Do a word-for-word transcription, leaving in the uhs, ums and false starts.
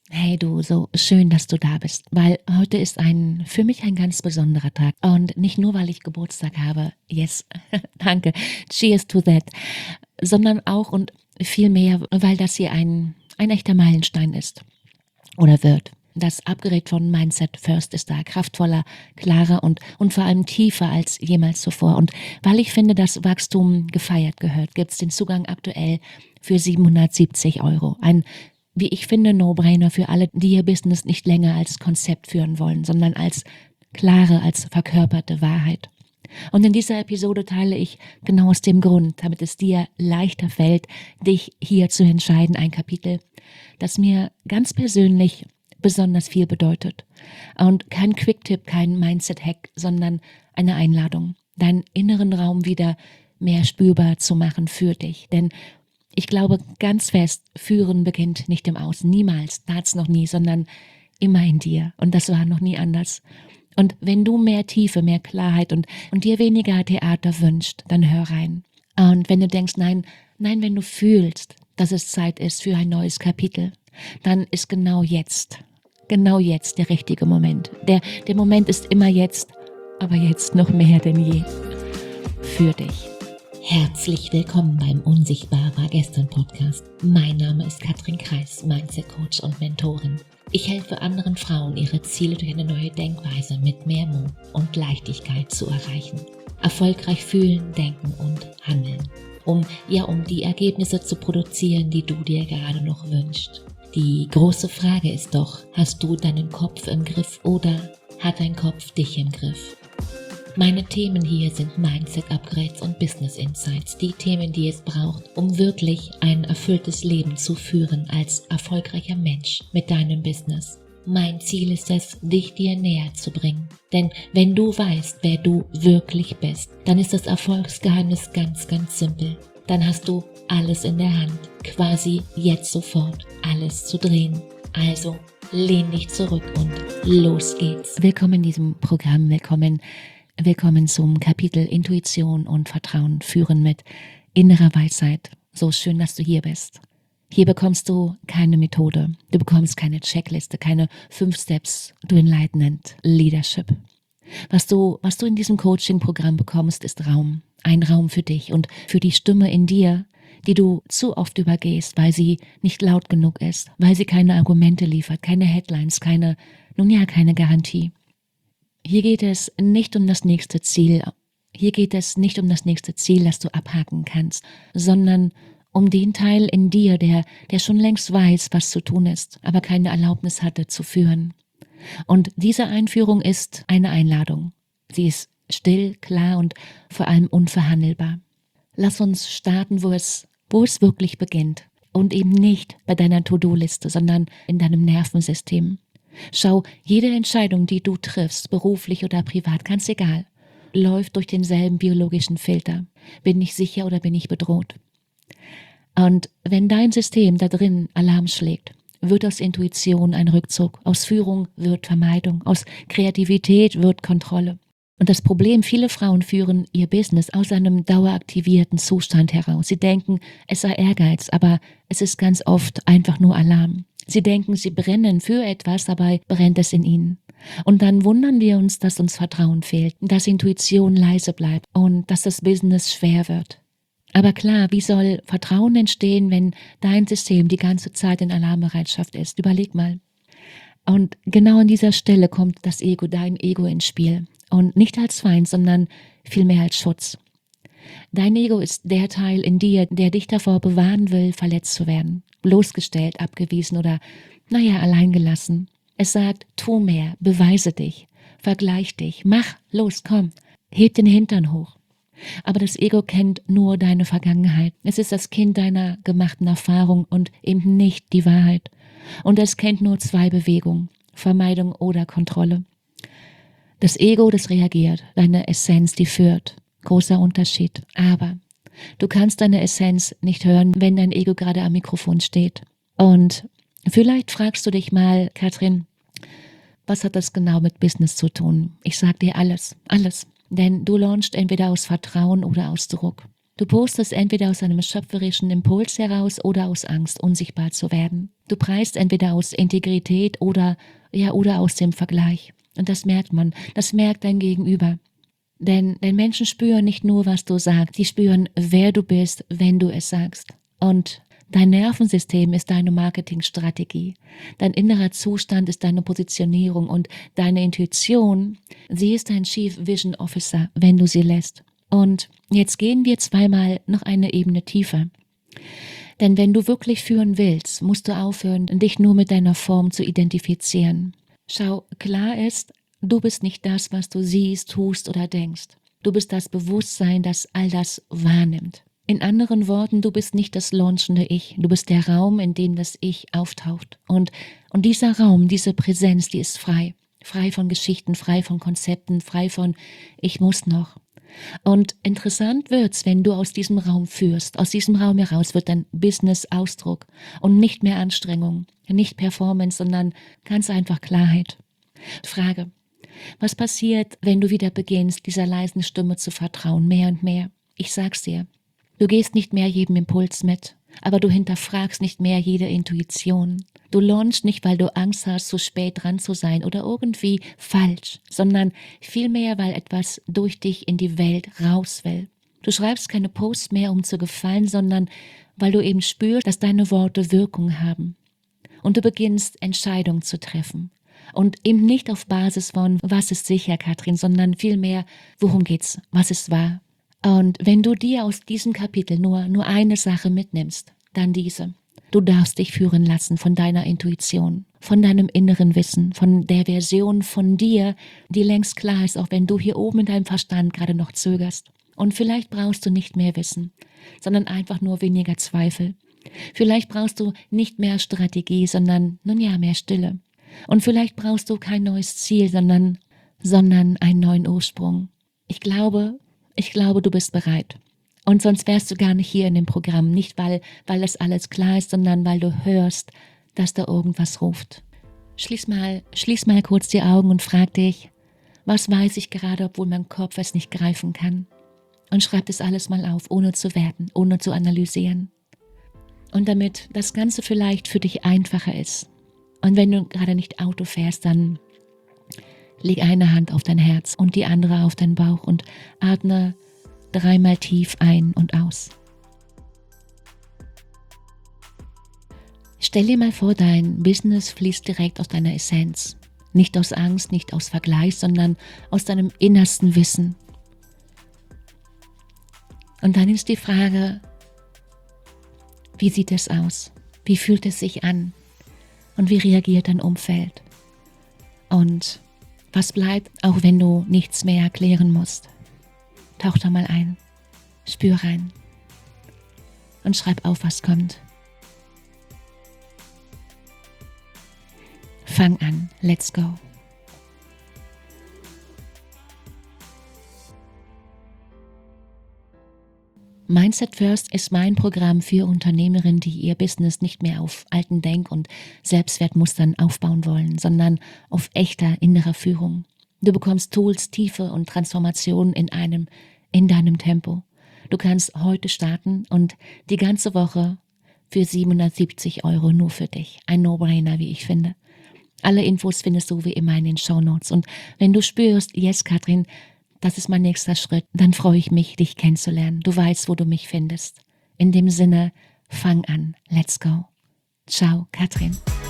Hey du, so schön, dass du da bist, weil heute ist ein für mich ein ganz besonderer Tag und nicht nur, weil ich Geburtstag habe, yes, danke, cheers to that, sondern auch und viel mehr, weil das hier ein, ein echter Meilenstein ist oder wird. Das Upgrade von Mindset First ist da kraftvoller, klarer und, und vor allem tiefer als jemals zuvor. Und weil ich finde, dass Wachstum gefeiert gehört, gibt es den Zugang aktuell für siebenhundertsiebzig Euro. Ein, wie ich finde, No-Brainer für alle, die ihr Business nicht länger als Konzept führen wollen, sondern als klare, als verkörperte Wahrheit. Und in dieser Episode teile ich genau aus dem Grund, damit es dir leichter fällt, dich hier zu entscheiden, ein Kapitel, das mir ganz persönlich besonders viel bedeutet. Und kein Quick-Tipp, kein Mindset-Hack, sondern eine Einladung, deinen inneren Raum wieder mehr spürbar zu machen für dich. Denn ich glaube ganz fest, Führen beginnt nicht im Außen, niemals, tat's noch nie, sondern immer in dir. Und das war noch nie anders. Und wenn du mehr Tiefe, mehr Klarheit und, und dir weniger Theater wünschst, dann hör rein. Und wenn du denkst, nein, nein, wenn du fühlst, dass es Zeit ist für ein neues Kapitel, dann ist genau jetzt, genau jetzt der richtige Moment. Der, der Moment ist immer jetzt, aber jetzt noch mehr denn je. Für dich. Herzlich willkommen beim Unsichtbar war gestern Podcast. Mein Name ist Katrin Kreis, Mindset Coach und Mentorin. Ich helfe anderen Frauen, ihre Ziele durch eine neue Denkweise mit mehr Mut und Leichtigkeit zu erreichen. Erfolgreich fühlen, denken und handeln. Um, ja, um die Ergebnisse zu produzieren, die du dir gerade noch wünschst. Die große Frage ist doch, hast du deinen Kopf im Griff oder hat dein Kopf dich im Griff? Meine Themen hier sind Mindset-Upgrades und Business-Insights, die Themen, die es braucht, um wirklich ein erfülltes Leben zu führen als erfolgreicher Mensch mit deinem Business. Mein Ziel ist es, dich dir näher zu bringen. Denn wenn du weißt, wer du wirklich bist, dann ist das Erfolgsgeheimnis ganz, ganz simpel. Dann hast du alles in der Hand, quasi jetzt sofort alles zu drehen. Also lehn dich zurück und los geht's. Willkommen in diesem Programm, willkommen Willkommen zum Kapitel Intuition und Vertrauen führen mit innerer Weisheit. So schön, dass du hier bist. Hier bekommst du keine Methode, du bekommst keine Checkliste, keine fünf Steps to Enlightenment Leadership. Was du, was du in diesem Coaching-Programm bekommst, ist Raum. Ein Raum für dich und für die Stimme in dir, die du zu oft übergehst, weil sie nicht laut genug ist, weil sie keine Argumente liefert, keine Headlines, keine, nun ja, keine Garantie. Hier geht es nicht um das nächste Ziel, hier geht es nicht um das nächste Ziel, das du abhaken kannst, sondern um den Teil in dir, der, der schon längst weiß, was zu tun ist, aber keine Erlaubnis hatte zu führen. Und diese Einführung ist eine Einladung. Sie ist still, klar und vor allem unverhandelbar. Lass uns starten, wo es, wo es wirklich beginnt und eben nicht bei deiner To-Do-Liste, sondern in deinem Nervensystem. Schau, jede Entscheidung, die du triffst, beruflich oder privat, ganz egal, läuft durch denselben biologischen Filter. Bin ich sicher oder bin ich bedroht? Und wenn dein System da drin Alarm schlägt, wird aus Intuition ein Rückzug, aus Führung wird Vermeidung, aus Kreativität wird Kontrolle. Und das Problem, viele Frauen führen ihr Business aus einem daueraktivierten Zustand heraus. Sie denken, es sei Ehrgeiz, aber es ist ganz oft einfach nur Alarm. Sie denken, sie brennen für etwas, dabei brennt es in ihnen. Und dann wundern wir uns, dass uns Vertrauen fehlt, dass Intuition leise bleibt und dass das Business schwer wird. Aber klar, wie soll Vertrauen entstehen, wenn dein System die ganze Zeit in Alarmbereitschaft ist? Überleg mal. Und genau an dieser Stelle kommt das Ego, dein Ego ins Spiel. Und nicht als Feind, sondern vielmehr als Schutz. Dein Ego ist der Teil in dir, der dich davor bewahren will, verletzt zu werden, bloßgestellt, abgewiesen oder, naja, alleingelassen. Es sagt, tu mehr, beweise dich, vergleich dich, mach, los, komm, heb den Hintern hoch. Aber das Ego kennt nur deine Vergangenheit. Es ist das Kind deiner gemachten Erfahrung und eben nicht die Wahrheit. Und es kennt nur zwei Bewegungen, Vermeidung oder Kontrolle. Das Ego, das reagiert, deine Essenz, die führt. Großer Unterschied. Aber du kannst deine Essenz nicht hören, wenn dein Ego gerade am Mikrofon steht. Und vielleicht fragst du dich mal, Katrin, was hat das genau mit Business zu tun? Ich sag dir alles, alles. Denn du launchst entweder aus Vertrauen oder aus Druck. Du postest entweder aus einem schöpferischen Impuls heraus oder aus Angst, unsichtbar zu werden. Du preist entweder aus Integrität oder, ja, oder aus dem Vergleich. Und das merkt man, das merkt dein Gegenüber. Denn, denn Menschen spüren nicht nur, was du sagst, sie spüren, wer du bist, wenn du es sagst. Und dein Nervensystem ist deine Marketingstrategie. Dein innerer Zustand ist deine Positionierung und deine Intuition, sie ist dein Chief Vision Officer, wenn du sie lässt. Und jetzt gehen wir zweimal noch eine Ebene tiefer. Denn wenn du wirklich führen willst, musst du aufhören, dich nur mit deiner Form zu identifizieren. Schau, klar ist, du bist nicht das, was du siehst, tust oder denkst. Du bist das Bewusstsein, das all das wahrnimmt. In anderen Worten, du bist nicht das launchende Ich. Du bist der Raum, in dem das Ich auftaucht. Und, und dieser Raum, diese Präsenz, die ist frei. Frei von Geschichten, frei von Konzepten, frei von Ich muss noch. Und interessant wird's, wenn du aus diesem Raum führst. Aus diesem Raum heraus wird dann Business Ausdruck und nicht mehr Anstrengung, nicht Performance, sondern ganz einfach Klarheit. Frage: Was passiert, wenn du wieder beginnst, dieser leisen Stimme zu vertrauen, mehr und mehr? Ich sag's dir, du gehst nicht mehr jedem Impuls mit, aber du hinterfragst nicht mehr jede Intuition. Du launchst nicht, weil du Angst hast, zu spät dran zu sein oder irgendwie falsch, sondern vielmehr, weil etwas durch dich in die Welt raus will. Du schreibst keine Posts mehr, um zu gefallen, sondern weil du eben spürst, dass deine Worte Wirkung haben. Und du beginnst, Entscheidungen zu treffen. Und eben nicht auf Basis von, was ist sicher, Katrin, sondern vielmehr, worum geht's, was ist wahr. Und wenn du dir aus diesem Kapitel nur, nur eine Sache mitnimmst, dann diese. Du darfst dich führen lassen von deiner Intuition, von deinem inneren Wissen, von der Version von dir, die längst klar ist, auch wenn du hier oben in deinem Verstand gerade noch zögerst. Und vielleicht brauchst du nicht mehr Wissen, sondern einfach nur weniger Zweifel. Vielleicht brauchst du nicht mehr Strategie, sondern, nun ja, mehr Stille. Und vielleicht brauchst du kein neues Ziel, sondern, sondern einen neuen Ursprung. Ich glaube, ich glaube, du bist bereit. Und sonst wärst du gar nicht hier in dem Programm. Nicht, weil, weil das alles klar ist, sondern weil du hörst, dass da irgendwas ruft. Schließ mal, schließ mal kurz die Augen und frag dich, was weiß ich gerade, obwohl mein Kopf es nicht greifen kann? Und schreib das alles mal auf, ohne zu werten, ohne zu analysieren. Und damit das Ganze vielleicht für dich einfacher ist. Und wenn du gerade nicht Auto fährst, dann leg eine Hand auf dein Herz und die andere auf deinen Bauch und atme dreimal tief ein und aus. Stell dir mal vor, dein Business fließt direkt aus deiner Essenz. Nicht aus Angst, nicht aus Vergleich, sondern aus deinem innersten Wissen. Und dann ist die Frage, wie sieht es aus? Wie fühlt es sich an? Und wie reagiert dein Umfeld? Und was bleibt, auch wenn du nichts mehr erklären musst? Tauch da mal ein, spür rein und schreib auf, was kommt. Fang an, let's go. Mindset First ist mein Programm für Unternehmerinnen, die ihr Business nicht mehr auf alten Denk- und Selbstwertmustern aufbauen wollen, sondern auf echter innerer Führung. Du bekommst Tools, Tiefe und Transformation in einem, in deinem Tempo. Du kannst heute starten und die ganze Woche für siebenhundertsiebzig Euro nur für dich. Ein No-Brainer, wie ich finde. Alle Infos findest du wie immer in den Shownotes. Und wenn du spürst, yes, Katrin, das ist mein nächster Schritt, dann freue ich mich, dich kennenzulernen. Du weißt, wo du mich findest. In dem Sinne, fang an. Let's go. Ciao, Katrin.